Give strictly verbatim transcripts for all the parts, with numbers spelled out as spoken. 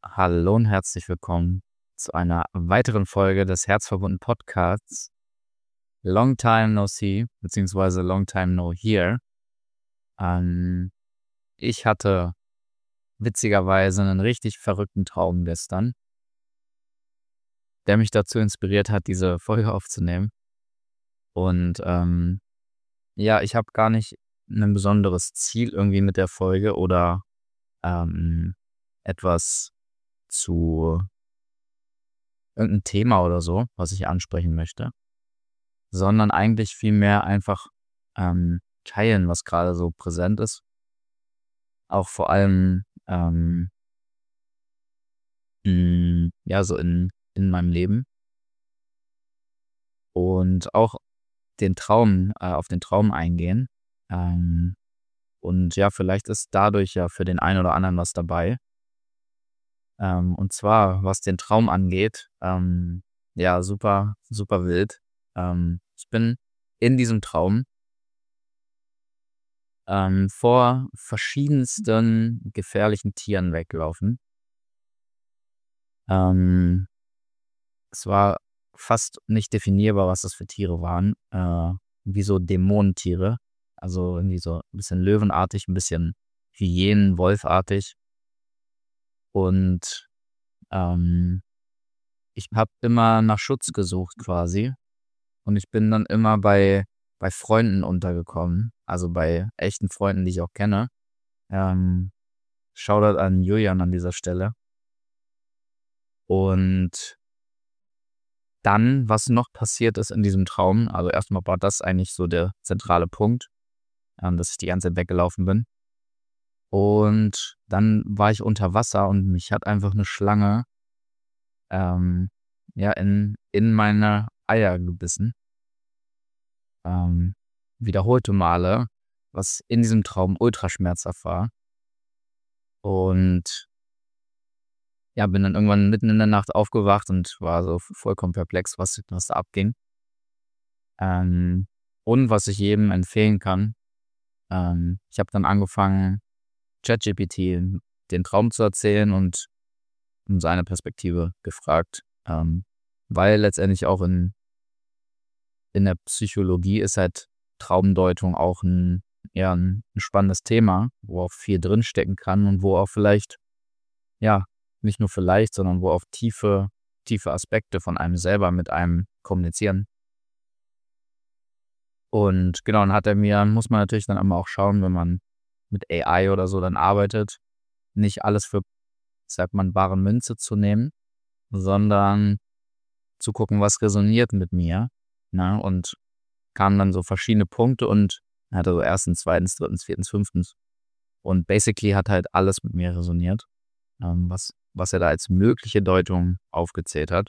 Hallo und herzlich willkommen zu einer weiteren Folge des Herzverbunden Podcasts. Long time no see, beziehungsweise long time no hear. Ähm, ich hatte witzigerweise einen richtig verrückten Traum gestern, der mich dazu inspiriert hat, diese Folge aufzunehmen. Und ähm, ja, ich habe gar nicht ein besonderes Ziel irgendwie mit der Folge oder ähm, etwas zu irgendein Thema oder so, was ich ansprechen möchte, sondern eigentlich vielmehr einfach ähm, teilen, was gerade so präsent ist. Auch vor allem, ähm, hm, ja, so in in meinem Leben und auch den Traum äh, auf den Traum eingehen. Ähm, und ja, vielleicht ist dadurch ja für den einen oder anderen was dabei. Ähm, und zwar, was den Traum angeht, ähm, ja, super super wild. Ähm, ich bin in diesem Traum ähm, vor verschiedensten gefährlichen Tieren weglaufen. Ähm, es war fast nicht definierbar, was das für Tiere waren. Äh, wie so Dämonentiere. Also irgendwie so 'n bisschen löwenartig, 'n bisschen Hyänen, wolfartig. Und, ähm, ich habe immer nach Schutz gesucht quasi. Und ich bin dann immer bei bei Freunden untergekommen, also bei echten Freunden, die ich auch kenne. Ähm, Shoutout an Julian an dieser Stelle. Und dann, was noch passiert ist in diesem Traum, also erstmal war das eigentlich so der zentrale Punkt, ähm, dass ich die ganze Zeit weggelaufen bin. Und dann war ich unter Wasser und mich hat einfach eine Schlange, ähm, ja, in in meine Eier gebissen, ähm, wiederholte Male, was in diesem Traum ultra schmerzhaft war. Und ja, bin dann irgendwann mitten in der Nacht aufgewacht und war so vollkommen perplex, was was da abging. Ähm, und was ich jedem empfehlen kann, ähm, ich habe dann angefangen, ChatGPT den Traum zu erzählen und um seine Perspektive gefragt, ähm, weil letztendlich auch in in der Psychologie ist halt Traumdeutung auch ein ja, 'n 'n spannendes Thema, wo auch viel drinstecken kann und wo auch vielleicht ja, nicht nur vielleicht, sondern wo auch tiefe tiefe Aspekte von einem selber mit einem kommunizieren. Und genau, dann hat er mir muss man natürlich dann immer auch schauen, wenn man mit A I oder so dann arbeitet, nicht alles für, sagt man, bare Münze zu nehmen, sondern zu gucken, was resoniert mit mir, ne? Und kamen dann so verschiedene Punkte und er hatte so erstens, zweitens, drittens, viertens, fünftens. Und basically hat halt alles mit mir resoniert, ähm, was was er da als mögliche Deutung aufgezählt hat.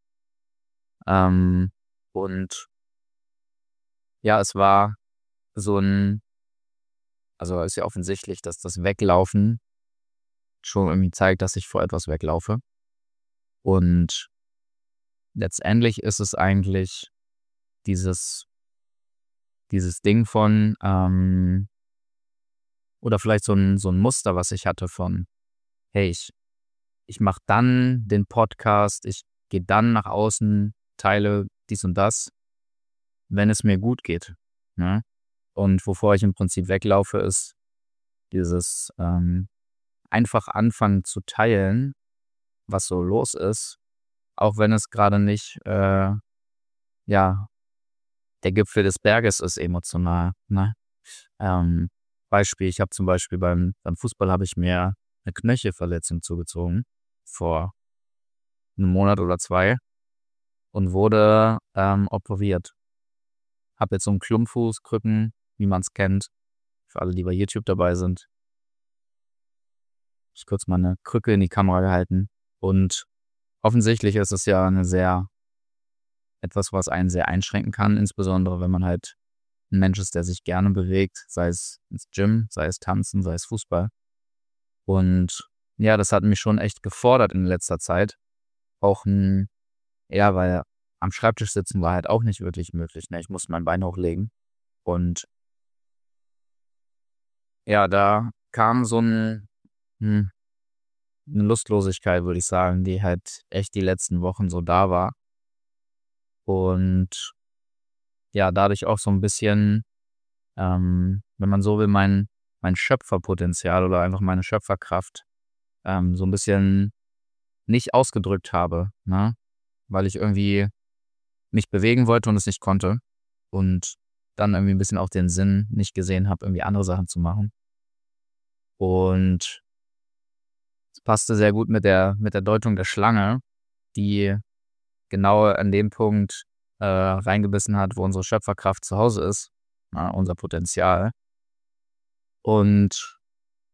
Ähm, und ja, es war so 'n also, ist ja offensichtlich, dass das Weglaufen schon irgendwie zeigt, dass ich vor etwas weglaufe. Und letztendlich ist es eigentlich dieses dieses Ding von, ähm oder vielleicht so 'n so 'n Muster, was ich hatte von: „Hey, ich ich mache dann den Podcast, ich gehe dann nach außen, teile dies und das, wenn es mir gut geht“, ne? Und wovor ich im Prinzip weglaufe, ist dieses, ähm, einfach anfangen zu teilen, was so los ist, auch wenn es grade nicht, äh, ja, der Gipfel des Berges ist emotional, ne? Ähm, Beispiel, ich habe zum Beispiel beim beim Fußball habe ich mir 'ne Knöchelverletzung zugezogen vor 'nem Monat oder zwei und wurde, ähm, operiert. Habe jetzt so 'n Klumpfuß, Krücken, wie man's kennt. Für alle, die bei YouTube dabei sind. Ich kurz mal 'ne Krücke in die Kamera gehalten. Und offensichtlich ist es ja 'ne sehr etwas, was einen sehr einschränken kann, insbesondere wenn man halt 'n Mensch ist, der sich gerne bewegt, sei es ins Gym, sei es Tanzen, sei es Fußball. Und ja, das hat mich schon echt gefordert in letzter Zeit. Auch 'n ja, weil am Schreibtisch sitzen war halt auch nicht wirklich möglich, ne? Ich musste mein Bein hochlegen. Und ja, da kam so 'n hm 'ne Lustlosigkeit, würde ich sagen, die halt echt die letzten Wochen so da war. Und ja, dadurch auch so 'n bisschen, ähm, wenn man so will, mein mein Schöpferpotenzial oder einfach meine Schöpferkraft, ähm, so 'n bisschen nicht ausgedrückt habe, ne? Weil ich irgendwie mich bewegen wollte und es nicht konnte und dann irgendwie 'n bisschen auch den Sinn nicht gesehen habe, irgendwie andere Sachen zu machen. Und es passte sehr gut mit der mit der Deutung der Schlange, die genau an dem Punkt, äh, reingebissen hat, wo unsere Schöpferkraft zu Hause ist, ne, unser Potenzial. Und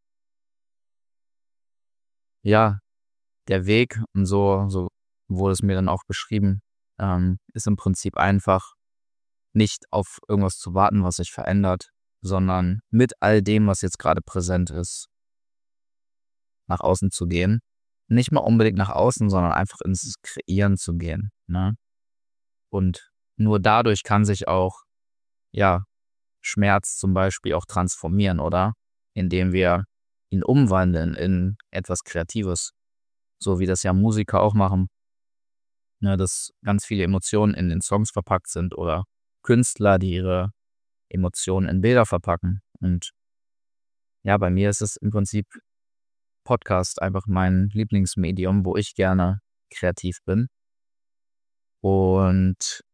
ja, der Weg und so so wurde es mir dann auch beschrieben, ähm, ist im Prinzip einfach nicht auf irgendwas zu warten, was sich verändert, sondern mit all dem, was jetzt grade präsent ist nach außen zu gehen. Nicht mal unbedingt nach außen, sondern einfach ins Kreieren zu gehen, ne? Und nur dadurch kann sich auch, ja, Schmerz zum Beispiel auch transformieren, oder? Indem wir ihn umwandeln in etwas Kreatives, so wie das ja Musiker auch machen. Ne, dass ganz viele Emotionen in den Songs verpackt sind oder Künstler, die ihre Emotionen in Bilder verpacken. Und ja, bei mir ist es im Prinzip Podcast einfach mein Lieblingsmedium, wo ich gerne kreativ bin. Und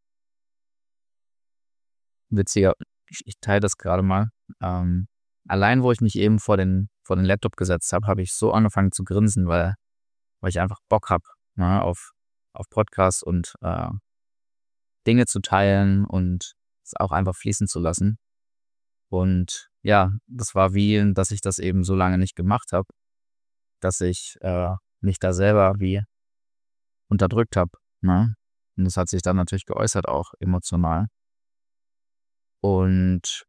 witziger ich ich teile das grade mal. Ähm, allein, wo ich mich eben vor den vor den Laptop gesetzt habe, habe ich so angefangen zu grinsen, weil weil ich einfach Bock habe, ne, auf auf Podcasts und, äh, Dinge zu teilen und es auch einfach fließen zu lassen. Und ja, das war wie, dass ich das eben so lange nicht gemacht habe, dass ich, äh, mich da selber wie unterdrückt habe, ne? Und das hat sich dann natürlich geäußert auch emotional. Und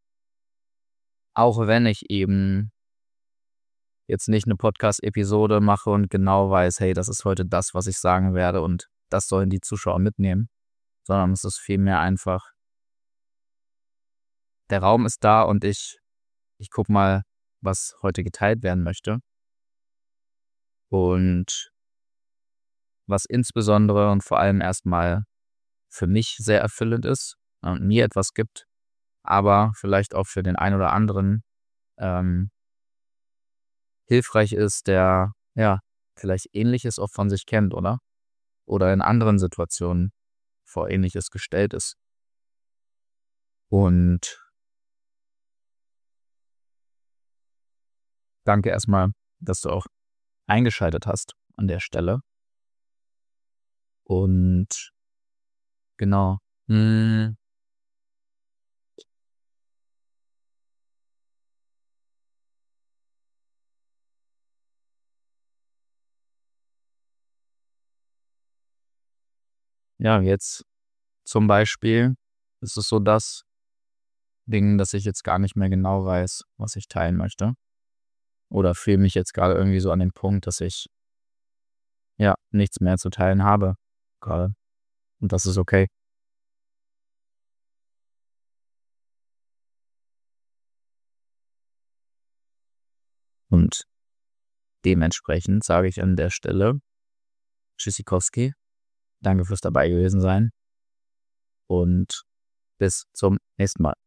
auch wenn ich eben jetzt nicht 'ne Podcast-Episode mache und genau weiß: „Hey, das ist heute das, was ich sagen werde und das sollen die Zuschauer mitnehmen“, sondern es ist vielmehr einfach der Raum ist da und ich ich gucke mal, was heute geteilt werden möchte. Und was insbesondere und vor allem erst mal für mich sehr erfüllend ist und mir etwas gibt, aber vielleicht auch für den einen oder anderen, ähm hilfreich ist, der, ja, vielleicht Ähnliches auch von sich kennt, oder? Oder in anderen Situationen vor Ähnliches gestellt ist. Und danke erst mal, dass du auch eingeschaltet hast an der Stelle. Und genau. Hm Ja, jetzt zum Beispiel ist es so das Ding, dass ich jetzt gar nicht mehr genau weiß, was ich teilen möchte. Oder fühle mich jetzt grade irgendwie so an den Punkt, dass ich ja, nichts mehr zu teilen habe grade. Und das ist okay. Und dementsprechend sage ich an der Stelle Tschüssikowski. Danke fürs dabei gewesen sein. Und bis zum nächsten Mal.